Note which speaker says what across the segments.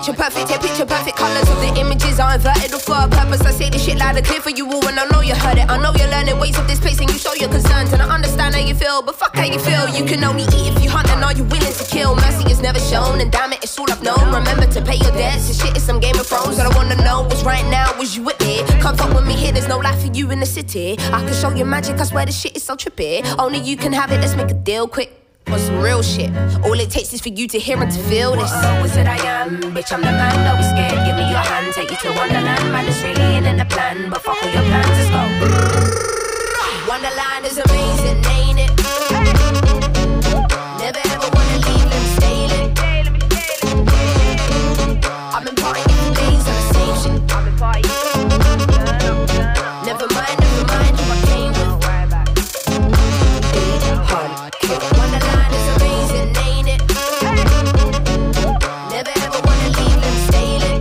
Speaker 1: picture perfect, take picture perfect colours of the images are inverted or for a purpose. I say this shit loud and clear for you all, and I know you heard it. I know you're learning ways of this place and you show your concerns, and I understand how you feel, but fuck how you feel. You can only eat if you hunt, and are you willing to kill? Mercy is never shown, and damn it, it's all I've known. Remember to pay your debts, this shit is some Game of Thrones. That I wanna know was right now, was you with me? Come fuck with me here, there's no life for you in the city. I can show you magic, I swear this shit is so trippy. Only you can have it, let's make a deal quick. For some real shit. All it takes is for you to hear and to feel this. Wizard I am, bitch I'm the man, don't be scared. Give me your hand, take you to Wonderland. Man, it's really ain't in the plan, but fuck all your plans, let's go. Wonderland is amazing, ain't it? Never ever wanna leave, let me stay lit. I've been partying for days on the same shit. I've been partying. Never mind who I came with. Hard kill. Wonderland is amazing, ain't it? Never ever wanna leave, let me stay lit.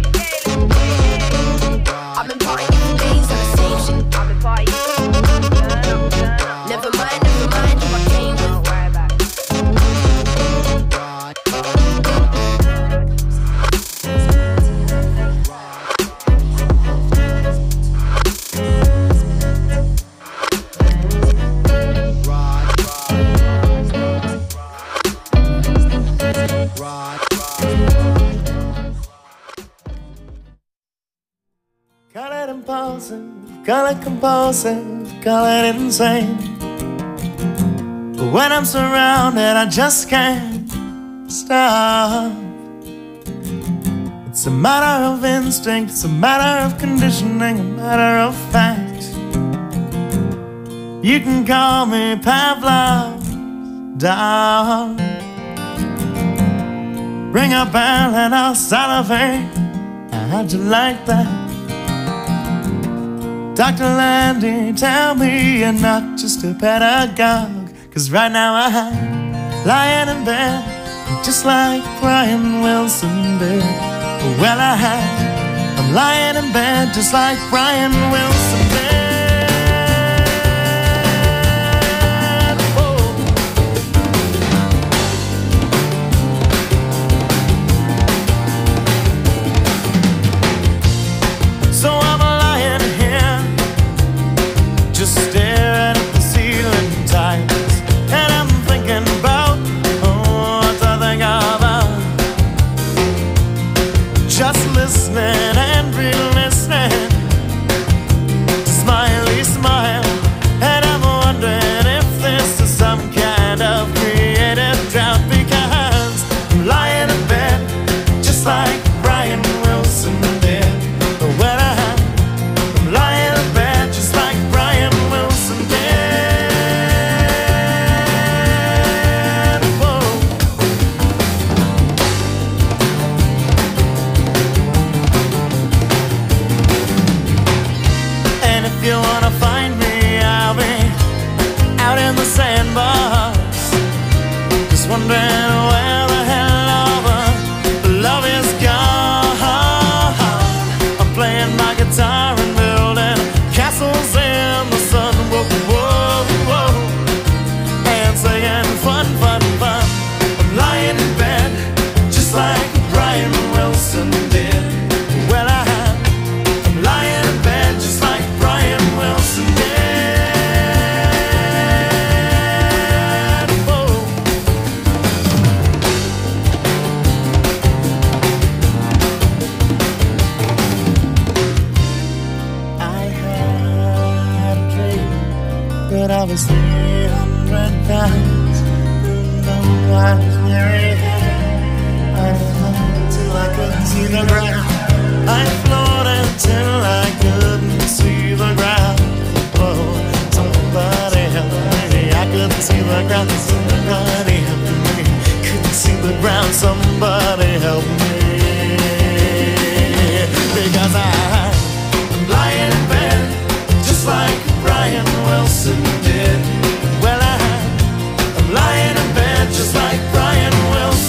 Speaker 1: I've been partying for days on the same shit. I've been partying. Never mind who I came with.
Speaker 2: Call it impulsive, call it compulsive, call it insane. But when I'm surrounded, I just can't stop. It's a matter of instinct, it's a matter of conditioning, a matter of fact. You can call me Pavlov's dog. Bring a bell and I'll salivate. How'd you like that? Dr. Landy, tell me you're not just a pedagogue. Cause right now I'm lying in bed, just like Brian Wilson did. Well, I'm lying in bed, just like Brian Wilson did. So I'm lying here, just staring at the ceiling tiles, and I'm thinking about what I think about. Just listening and re-listening to Smiley Smile, and I'm wondering if this is some kind of creative drought, because I'm lying in bed just like Brian Wilson did. Well, I'm lying in bed just like Brian Wilson did. Whoa. And if you wanna find me, I'll be out in the sandbox, just wondering where the hell all the love is gone. I'm playing my guitar and building castles in the sun, whoa, whoa, whoa, and singing fun, fun, fun. I'm lying in bed just like Brian Wilson did. Well, I'm lying in bed just like Brian Wilson did. Whoa. I had a dream that I was 300 pounds. No, I was very heavy. I floated till I couldn't see the ground. I floated till I couldn't see the ground. Whoa, somebody help me. I couldn't see the ground. Somebody help me. Couldn't see the ground. Somebody help me. Because I'm lying in bed just like Brian Wilson did. Well, I'm lying in bed just like Brian Wilson.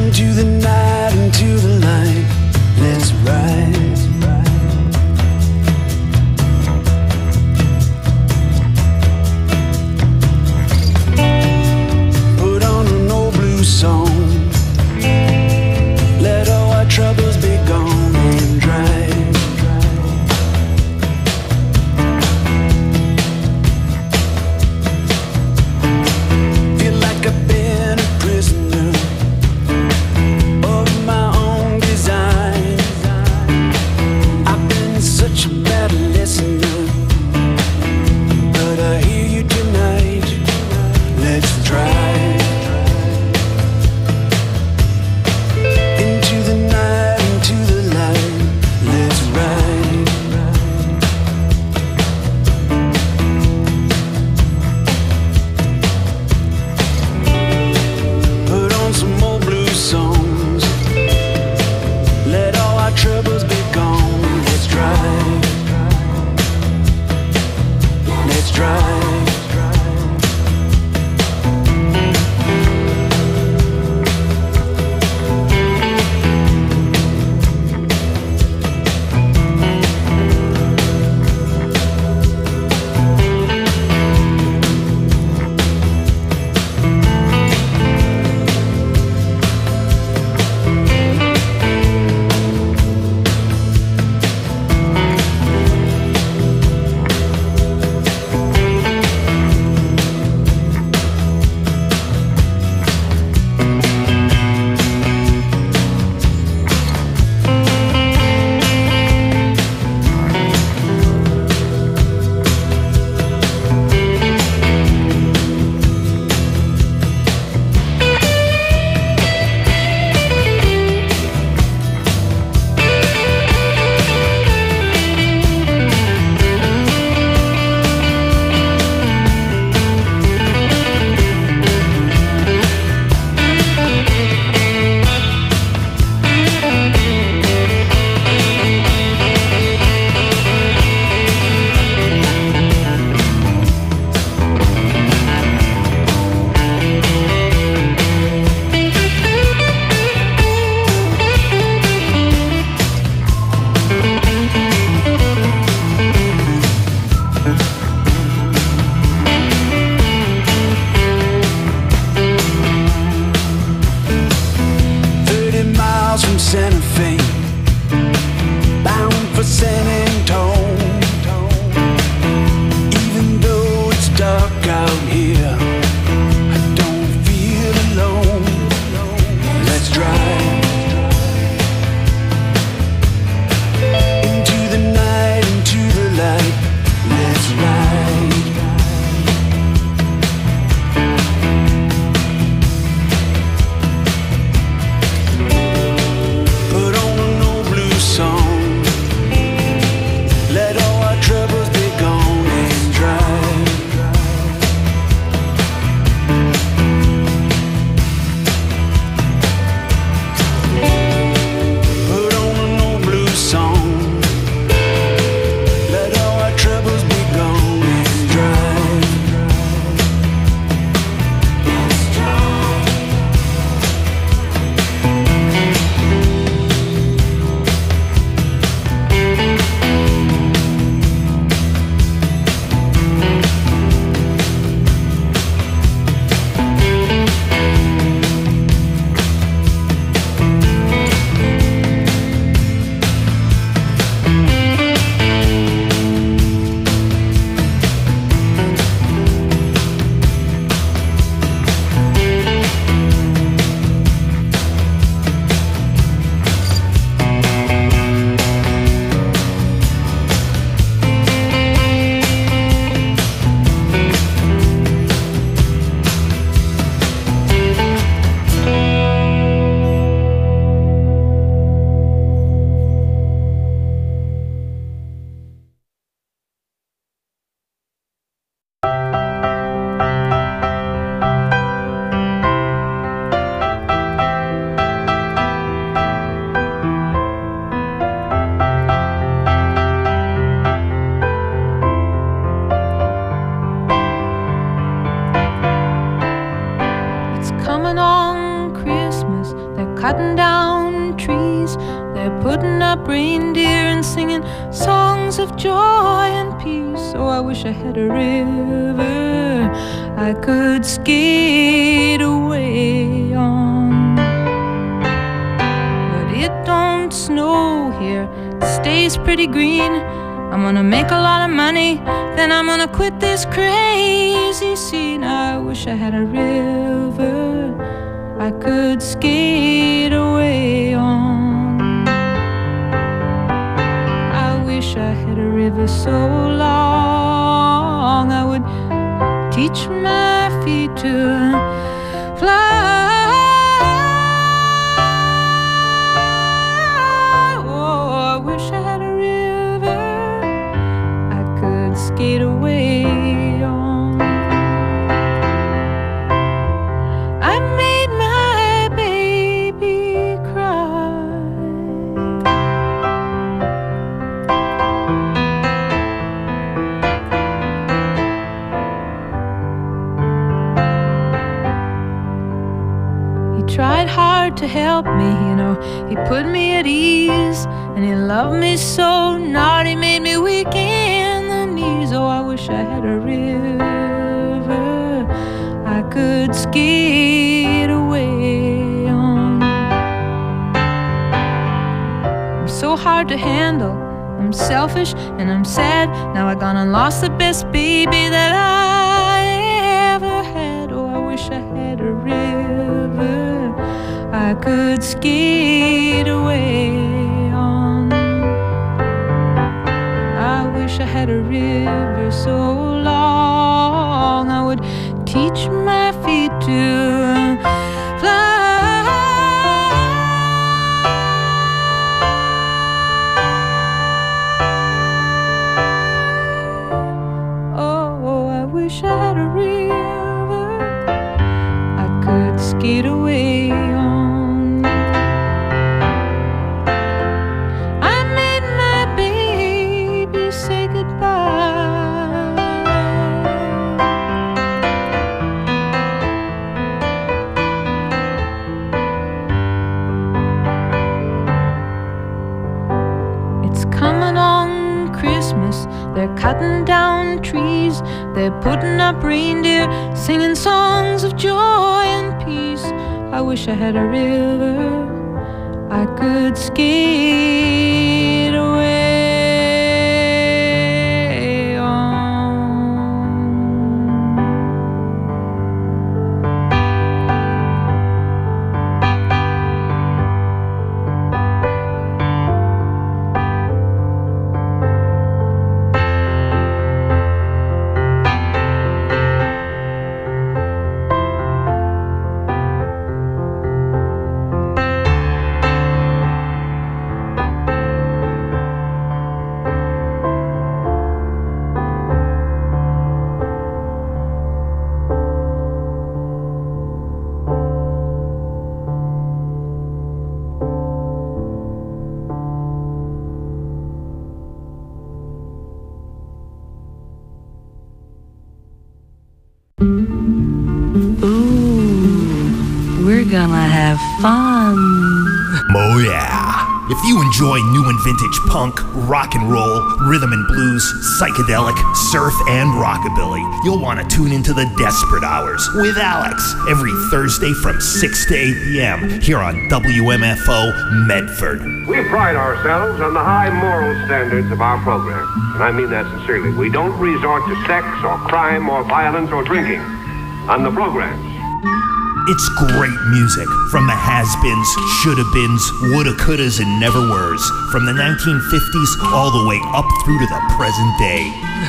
Speaker 3: Coming on Christmas, they're cutting down trees, they're putting up reindeer and singing songs of joy and peace. Oh, I wish I had a river I could skate away on. But it don't snow here, it stays pretty green. I'm gonna make a lot of money, then I'm gonna quit this crazy scene. I wish I had a river I could skate away on. I wish I had a river so long I would teach my feet to fly. Oh, I wish I had a river I could skate away on. I made my baby cry. He tried hard to help me, you know, he put me at ease, and he loved me so, not he made me weak in the knees. Oh, I wish I had a river I could skate away on. I'm so hard to handle, I'm selfish and I'm sad. Now I gone and lost the best baby that I ever had. Oh, I wish I had a river I could skate away on. I wish I had a river so long I would teach my feet to fly. Oh, I wish I had a river I could skate away on. I made my baby say goodbye. It's coming on Christmas, they're cutting down trees, they're putting up reindeer, singing songs of joy and peace. I wish I had a river I could skate away on.
Speaker 4: We're gonna have fun.
Speaker 5: Oh yeah. If you enjoy new and vintage punk, rock and roll, rhythm and blues, psychedelic, surf, and rockabilly, you'll want to tune into the Desperate Hours with Alex every Thursday from 6 to 8 p.m. here on WMFO Medford.
Speaker 6: We pride ourselves on the high moral standards of our program, and I mean that sincerely. We don't resort to sex or crime or violence or drinking on the programs.
Speaker 5: It's great music from the has-beens, shoulda-beens, woulda, couldas, and never-weres, from the 1950s all the way up through to the present day.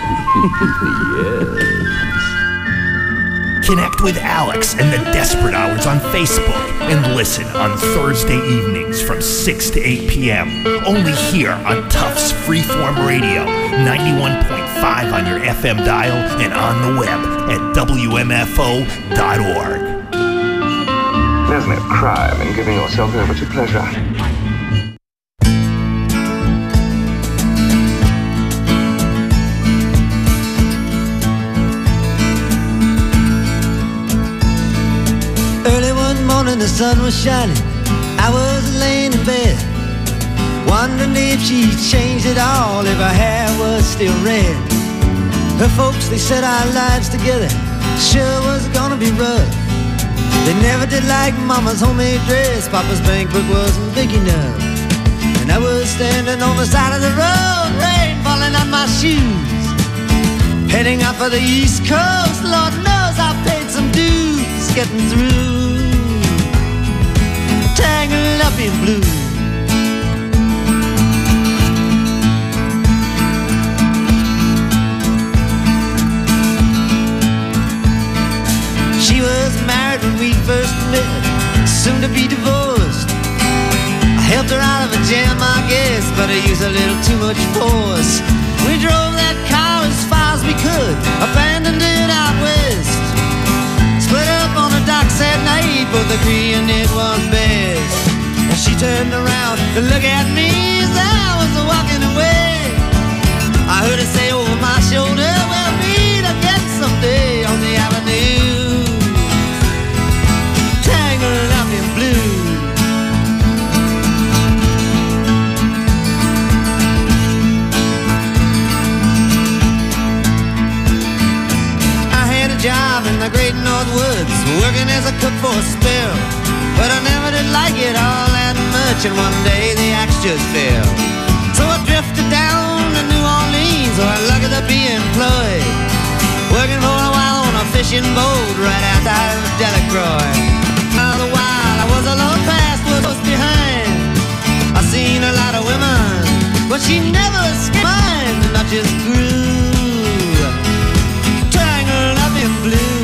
Speaker 5: Yes. Connect with Alex and the Desperate Hours on Facebook and listen on Thursday evenings from 6 to 8 p.m. Only here on Tufts Freeform Radio, 91.5 on your FM dial and on the web at WMFO.org.
Speaker 7: There's no crime in giving yourself over to pleasure.
Speaker 8: Early one morning the sun was shining I was laying in bed, wondering if she changed at all, if her hair was still red. Her folks, they said our lives together sure was gonna be rough. They never did like Mama's homemade dress, Papa's bank book wasn't big enough. And I was standing on the side of the road, rain falling on my shoes, heading out for the East Coast. Lord knows I paid some dues getting through tangled up in blue. She was married when we first met, soon to be divorced. I helped her out of a jam, I guess, but I used a little too much force. We drove that car as far as we could, abandoned it out west. Split up on the docks at night, both agreeing it was best. And she turned around to look at me as I was walking away. I heard her say over my shoulder, we'll meet again someday on the avenue, tangled up in blue. Job in the great North Woods, working as a cook for a spell, but I never did like it all that much, and one day the axe just fell. So I drifted down to New Orleans, where I lucky to be employed, working for a while on a fishing boat right outside of Delacroix. All the while I was a little fast, was close behind. I seen a lot of women, but she never escaped mine, and I just grew up in blue.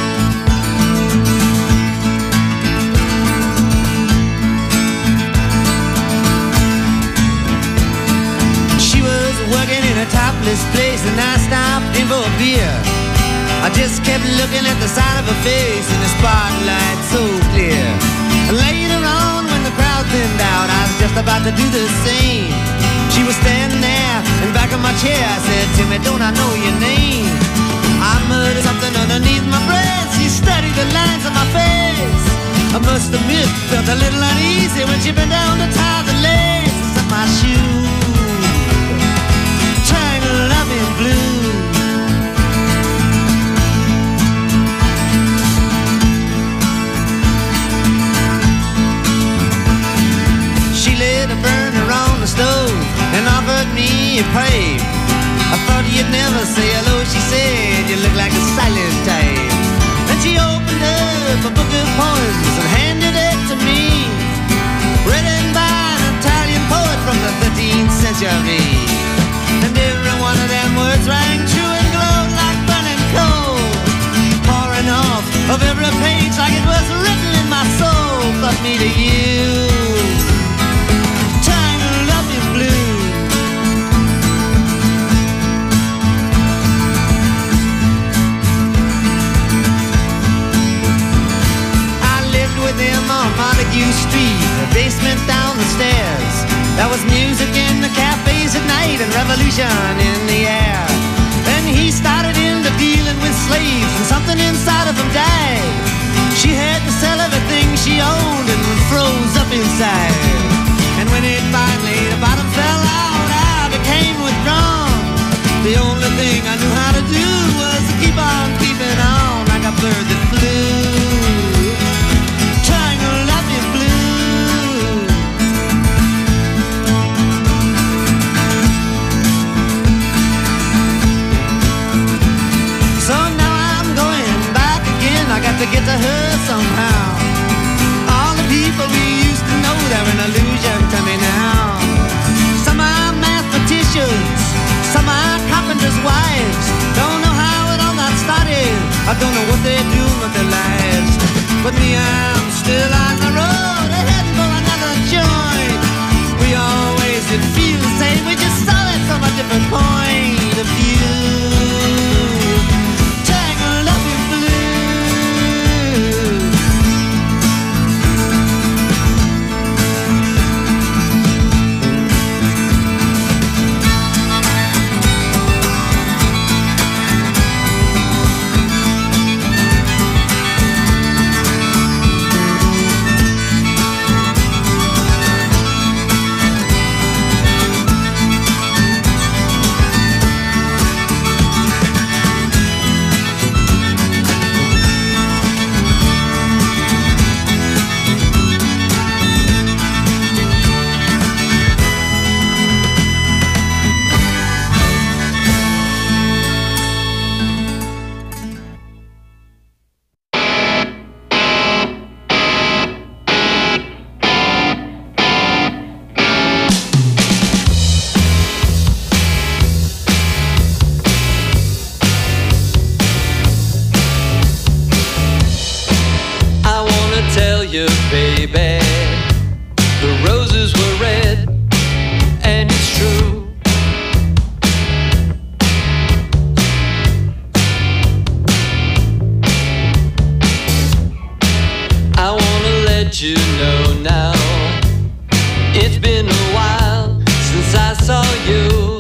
Speaker 8: She was working in a topless place, and I stopped in for a beer. I just kept looking at the side of her face in the spotlight so clear. Later on, when the crowd thinned out, I was just about to do the same. She was standing there in back of my chair. I said, Timmy, don't I know your name? I muttered something underneath my breath. She studied the lines on my face. I must admit, felt a little uneasy when she bent down to tie the laces of my shoe, tangled up in blue. She lit a burner on the stove and offered me a pipe. I thought you'd never say hello, she said, you look like a silent type. Then she opened up a book of poems and handed it to me, written by an Italian poet from the 13th century. And every one of them words rang true and glowed like burning coal, pouring off of every page like it was written in my soul. But me to you, tangled up in blue. On Montague Street, the basement down the stairs. There was music in the cafes at night and revolution in the air. Then he started into dealing with slaves, and something inside of him died. She had to sell everything she owned and froze up inside. And when it finally, the bottom fell out, I became withdrawn. The only thing I knew how to do was to keep on keeping on like a bird that flew. To get to her somehow. All the people we used to know, they're an illusion to me now. Some are mathematicians, some are carpenters' wives. Don't know how it all got started, I don't know what they're doing with their lives. But me, I'm still on the road, heading for another joint. We always did feel the same, we just saw it from a different point of view.
Speaker 9: you, baby, the roses were red, and it's true. I wanna let you know now, it's been a while since I saw you.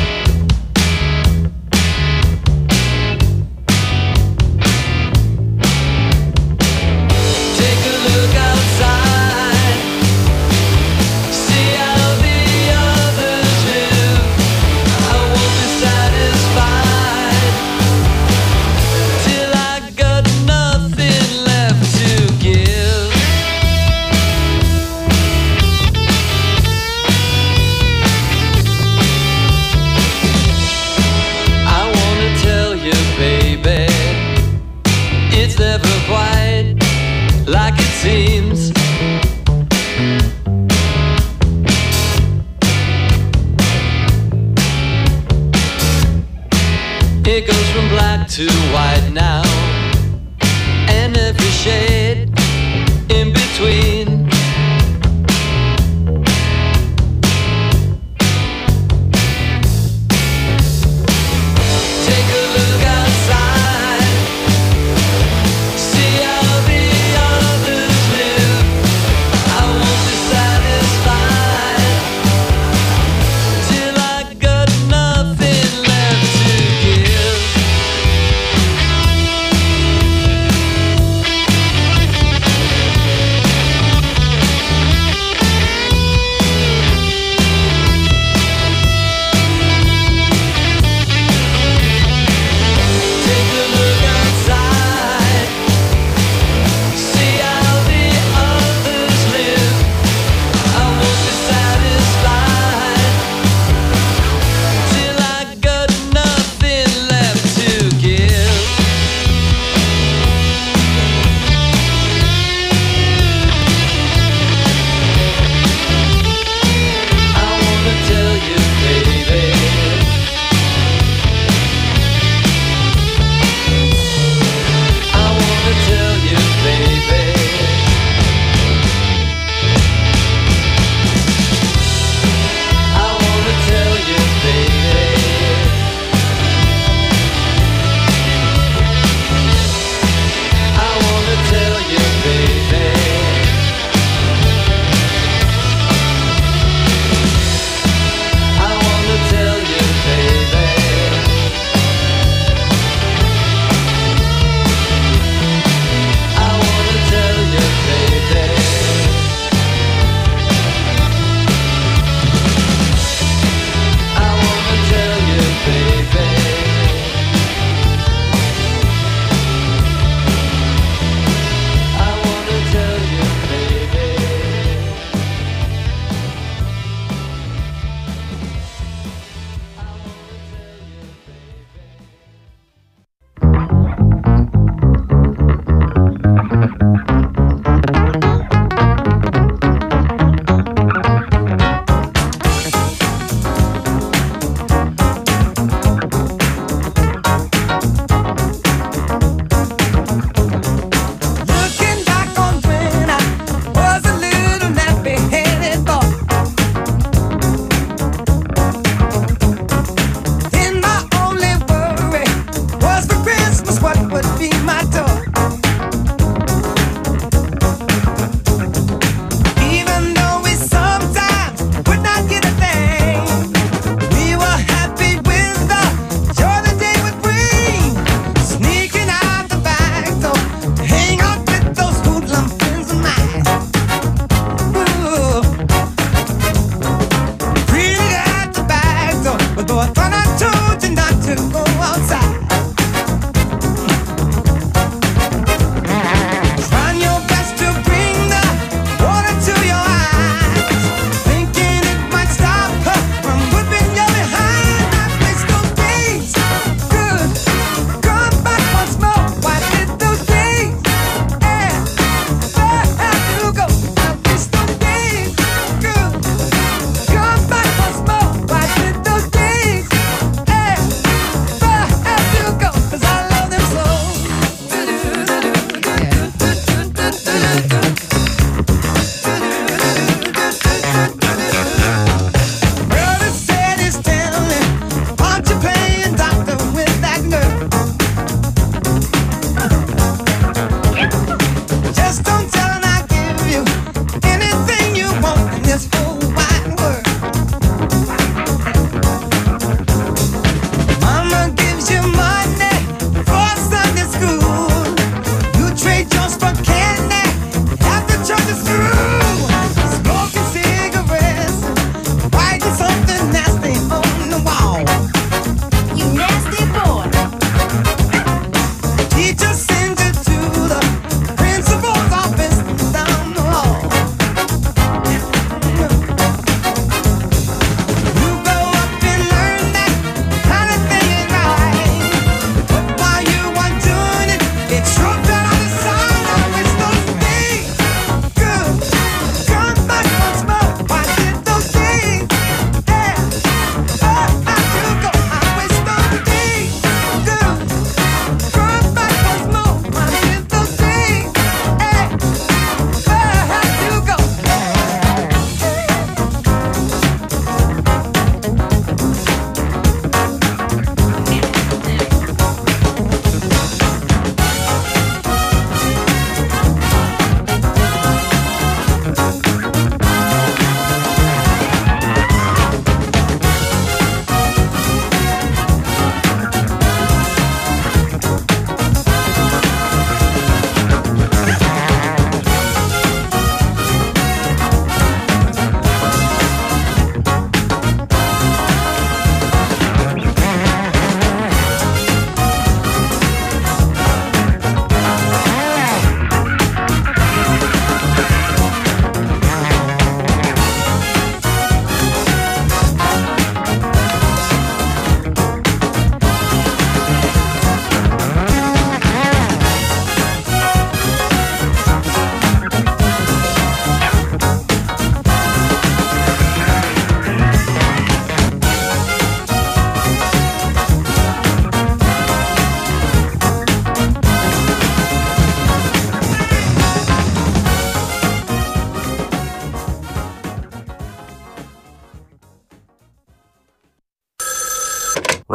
Speaker 9: Like it seems, it goes from black to white now, and every shade in between. Take a look outside, see how the others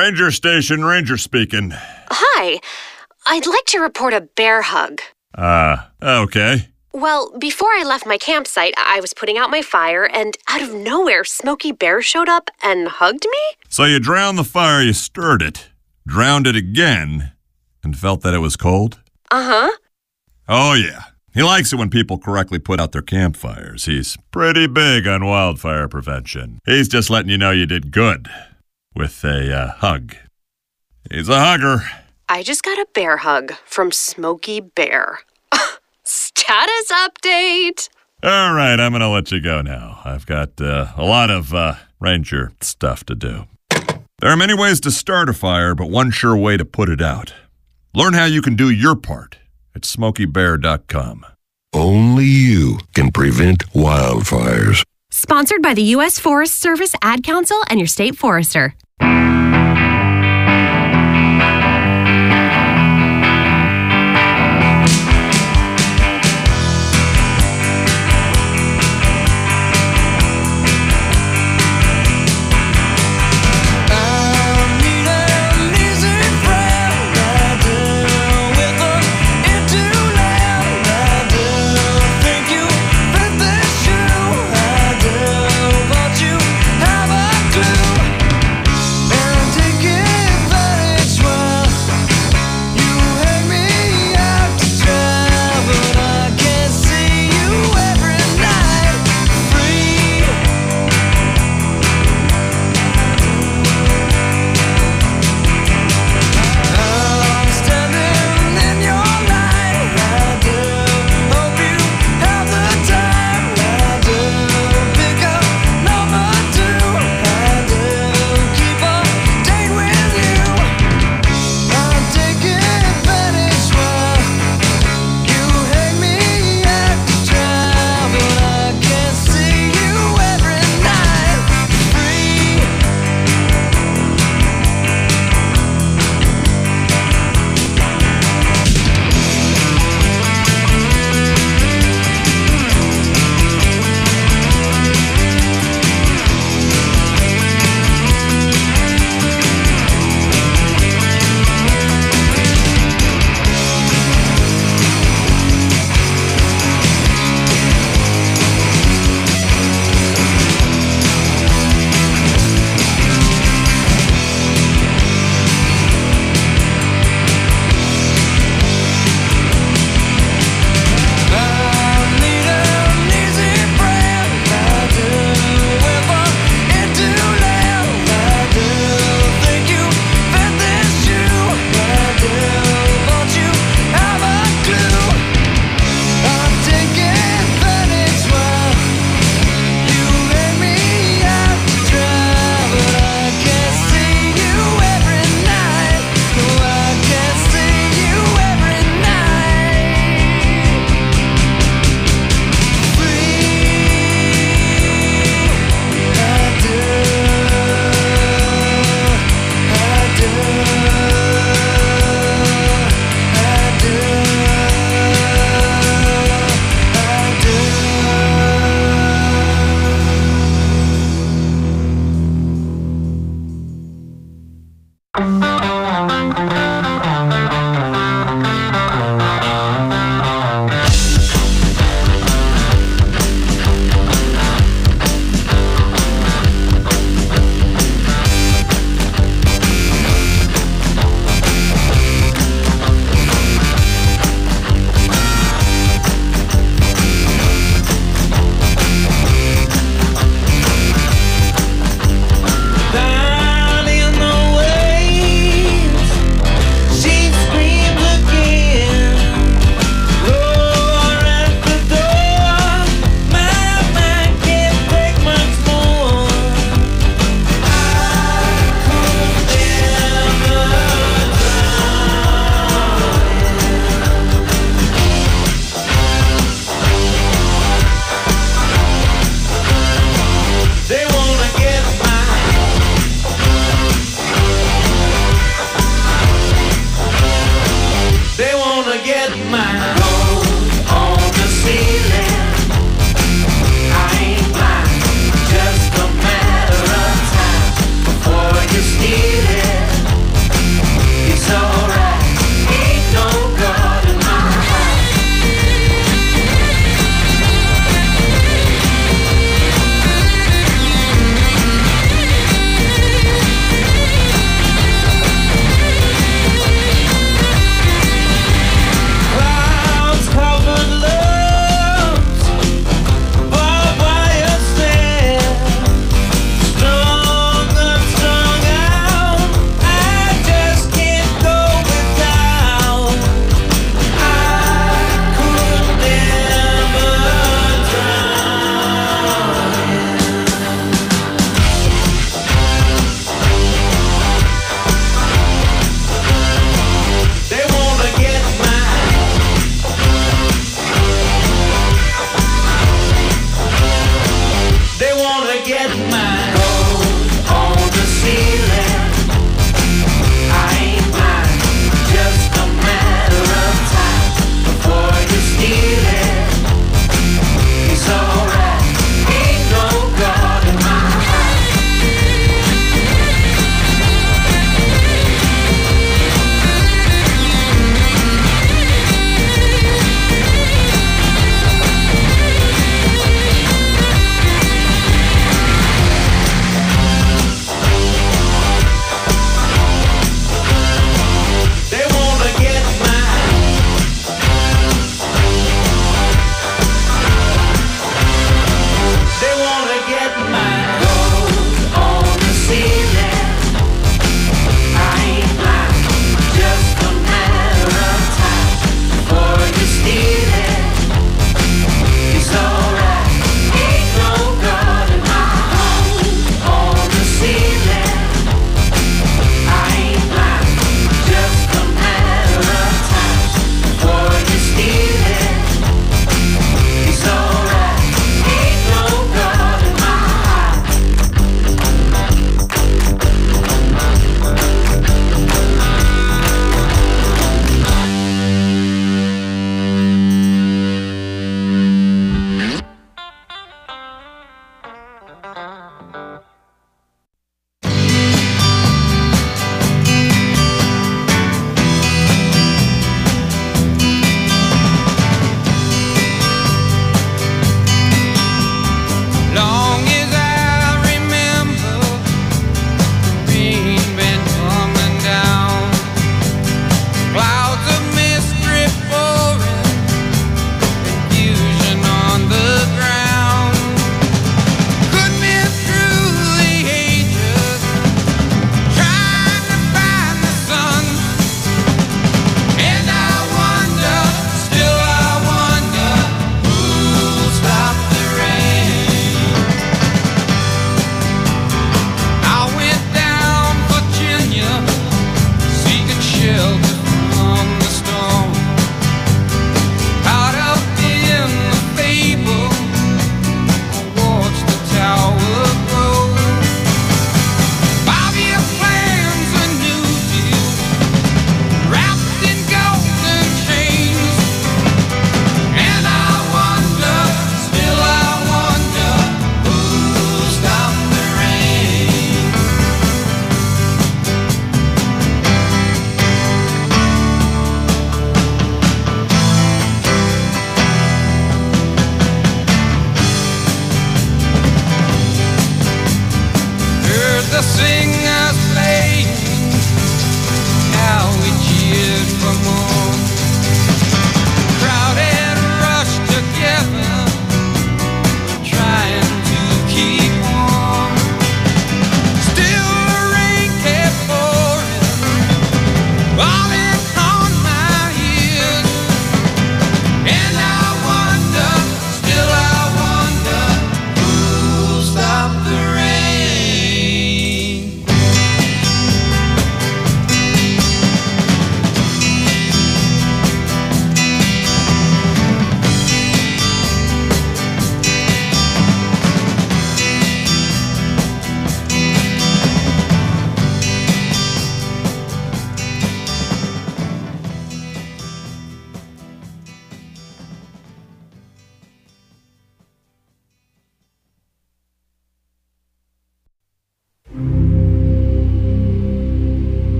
Speaker 10: Ranger Station, Ranger speaking.
Speaker 11: Hi. I'd like to report a bear hug.
Speaker 10: Okay.
Speaker 11: Well, before I left my campsite, I was putting out my fire, and out of nowhere, Smokey Bear showed up and hugged me?
Speaker 10: So you drowned the fire, you stirred it, drowned it again, and felt that it was cold?
Speaker 11: Uh-huh.
Speaker 10: Oh, yeah. He likes it when people correctly put out their campfires. He's pretty big on wildfire prevention. He's just letting you know you did good with a hug. He's a hugger.
Speaker 11: I just got a bear hug from Smokey Bear. Status update!
Speaker 10: All right, I'm going to let you go now. I've got a lot of ranger stuff to do. There are many ways to start a fire, but one sure way to put it out. Learn how you can do your part at SmokeyBear.com.
Speaker 12: Only you can prevent wildfires.
Speaker 13: Sponsored by the U.S. Forest Service, Ad Council, and your state forester.
Speaker 2: But you have a clue.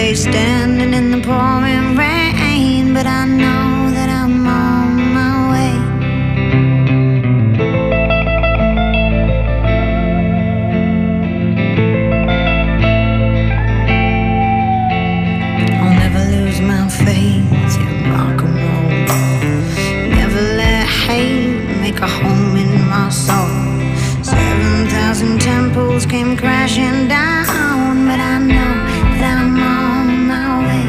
Speaker 14: gray standing in the pouring rain, but I know that I'm on my way. I'll never lose my faith in rock and roll. Never let hate make a home in my soul. 7,000 temples came crashing down, but I know that I'm on my way.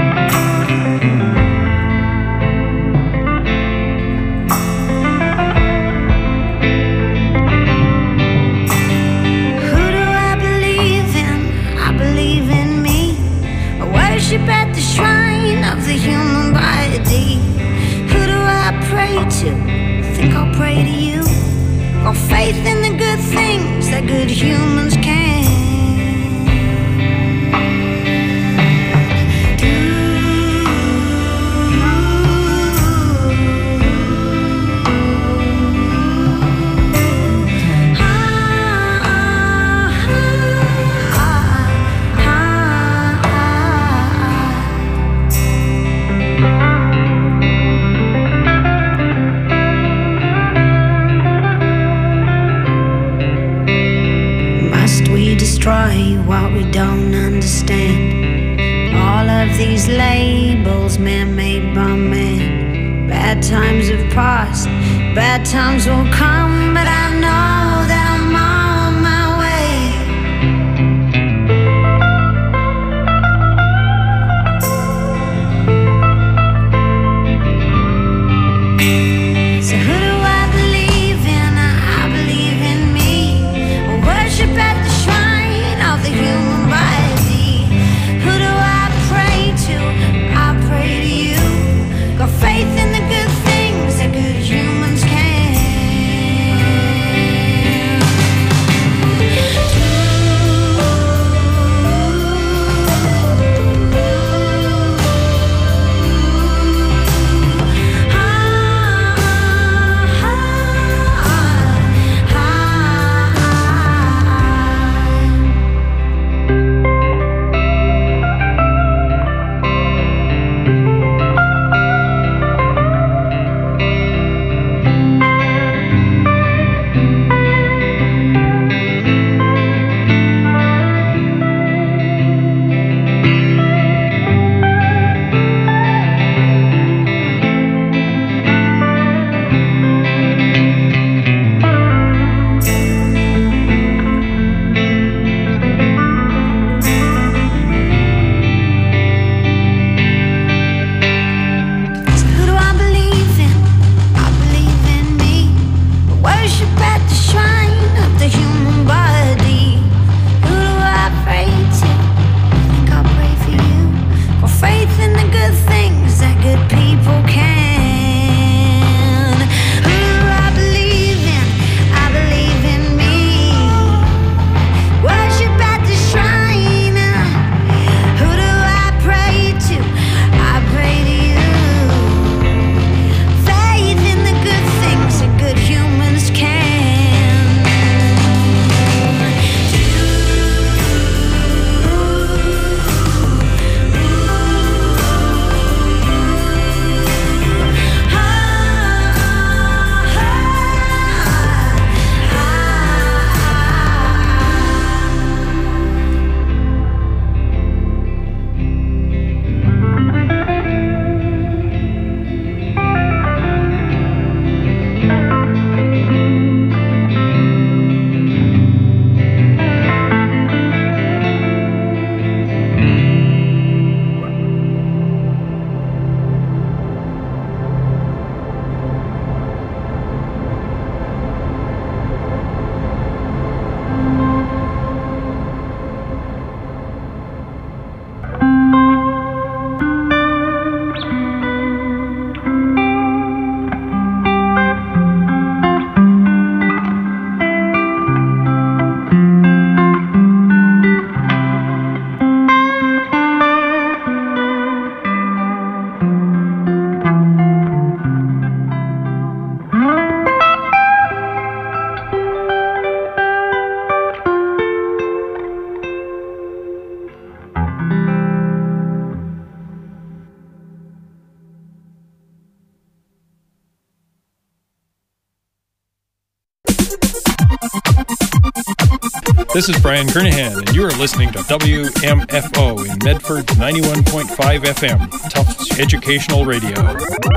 Speaker 14: Who do I believe in? I believe in me. I worship at the shrine of the human body. Who do I pray to? Think I'll pray to you. Got faith in the good things that good humans can do. Destroy what we don't understand. All of these labels man-made by man. Bad times have passed, bad times will come, but I know that I'm on my way. So who do I believe in? I believe in me. I worship at the shrine of the human body. Who do I pray to? I pray to you. Got faith in the good things that good humans can.
Speaker 15: This is Brian Kernahan, and you are listening to WMFO in Medford 91.5 FM, Tufts Educational Radio.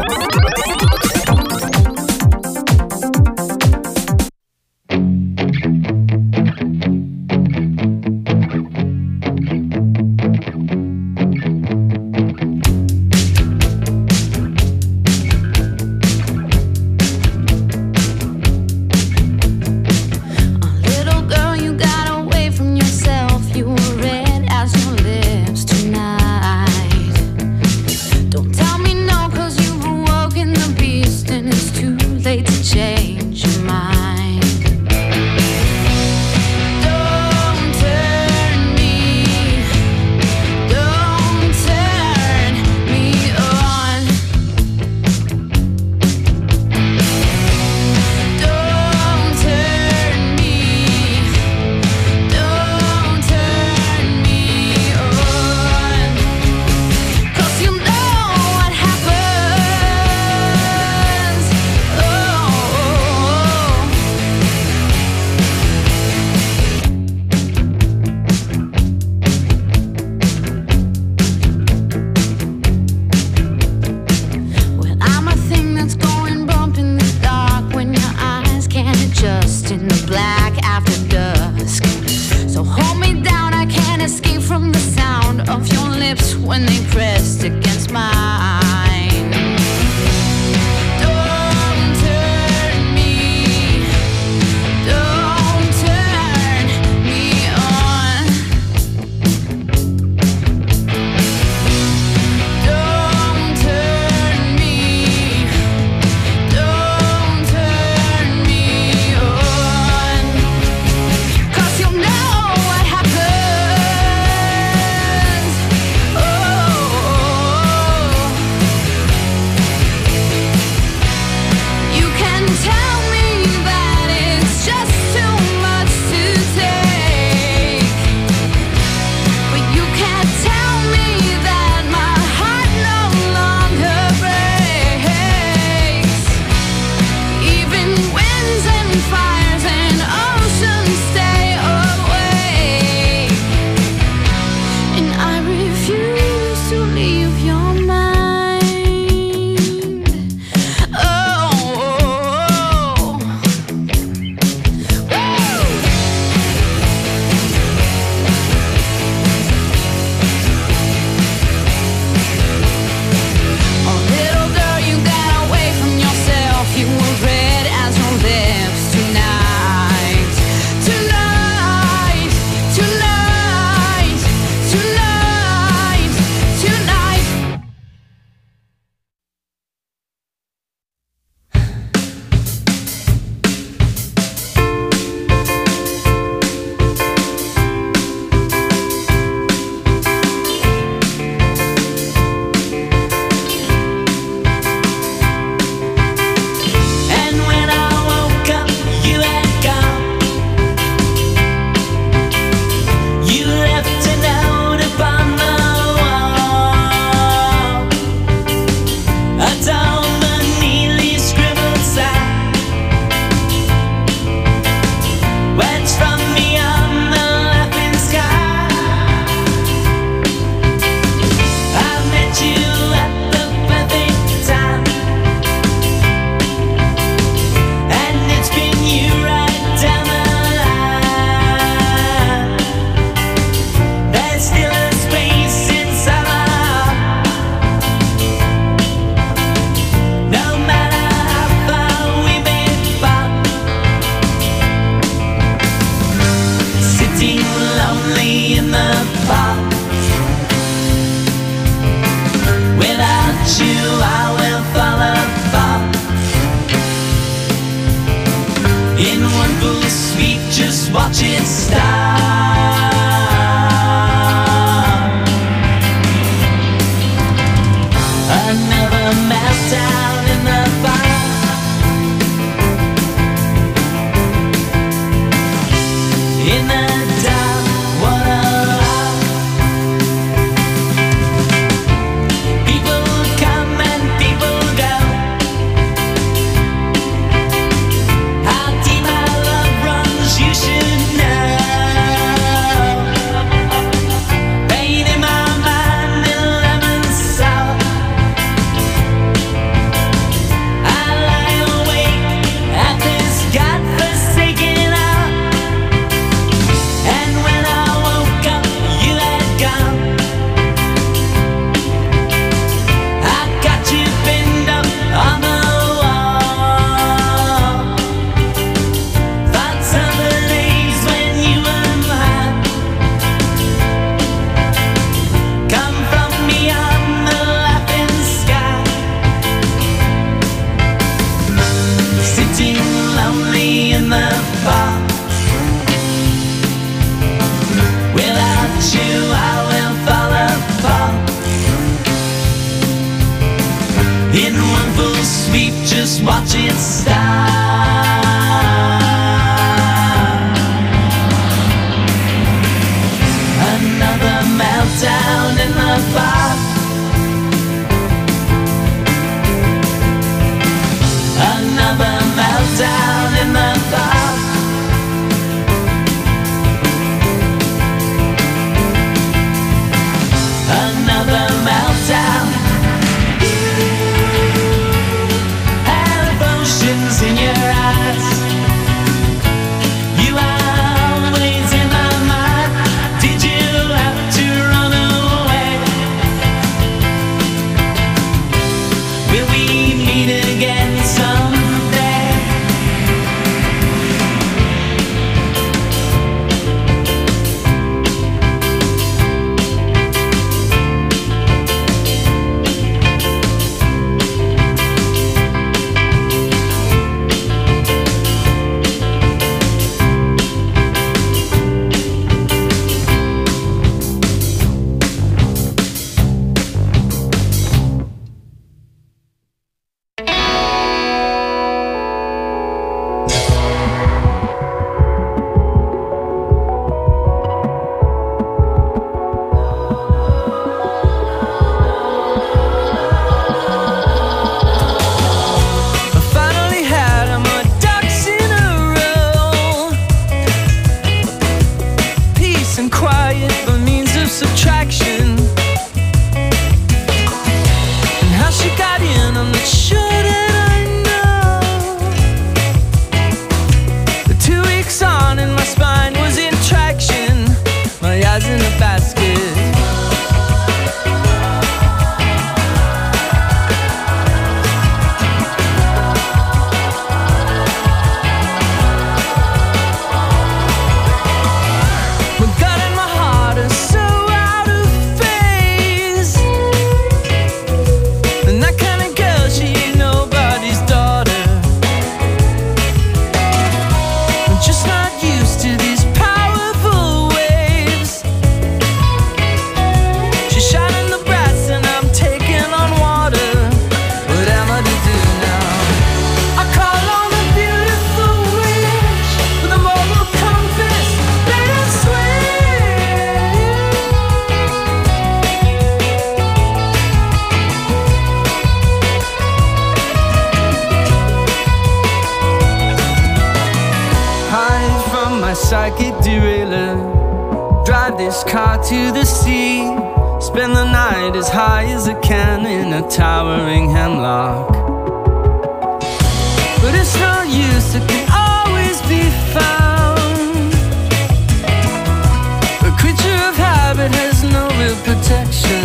Speaker 2: watch it start. Another meltdown in the bar. In the dark, what a lie. People come and people go. How deep our love runs, you should know. in one full sweep, just watch it stop. Another meltdown in the bar. Another meltdown in the bar. Another meltdown. Have oceans in your eyes. You are always in my mind. Did you have to run away? Will we meet again someday?
Speaker 16: psychic derailer. Drive this car to the sea. Spend the night as high as I can in a towering hemlock. But it's no use, it can always be found. A creature of habit has no real protection.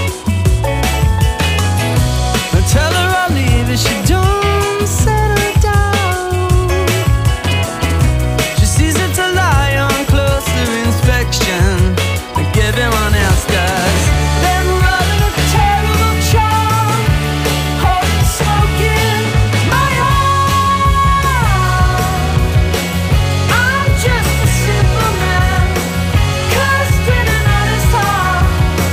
Speaker 16: I tell her I'll leave if she don't settle down. She sees it to lie on closer inspection, like everyone else does. Then running a terrible charm, holding smoke in my heart. I'm just a simple man, cursed in an honest heart.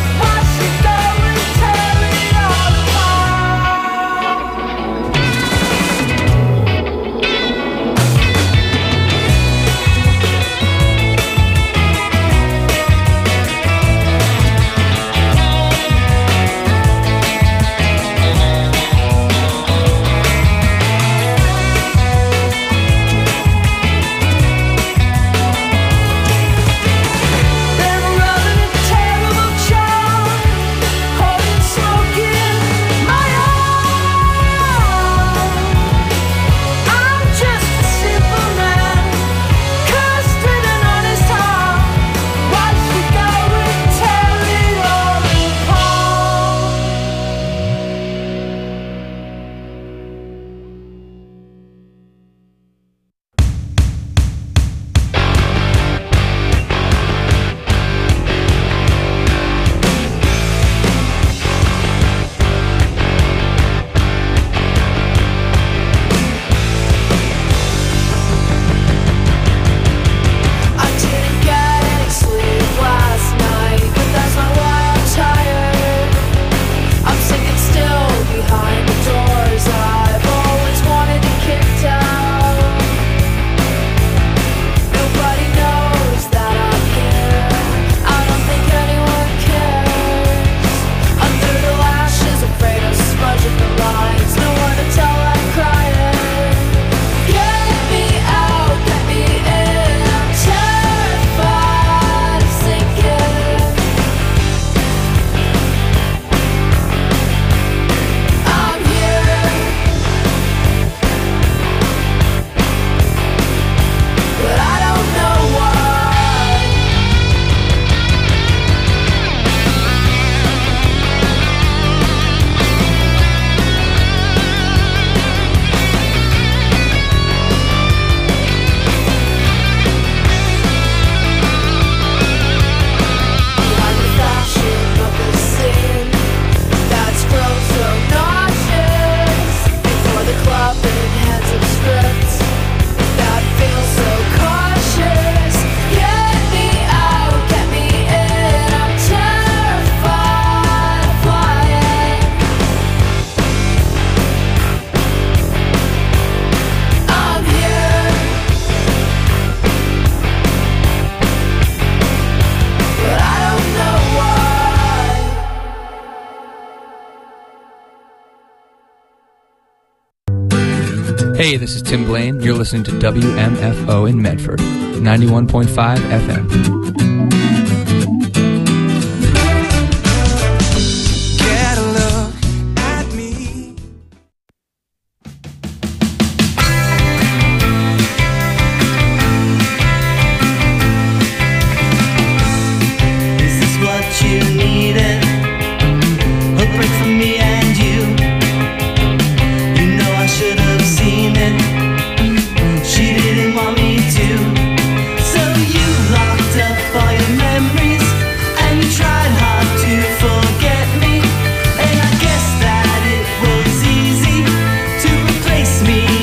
Speaker 17: Hey, this is Tim Blaine. You're listening to WMFO in Medford, 91.5 FM.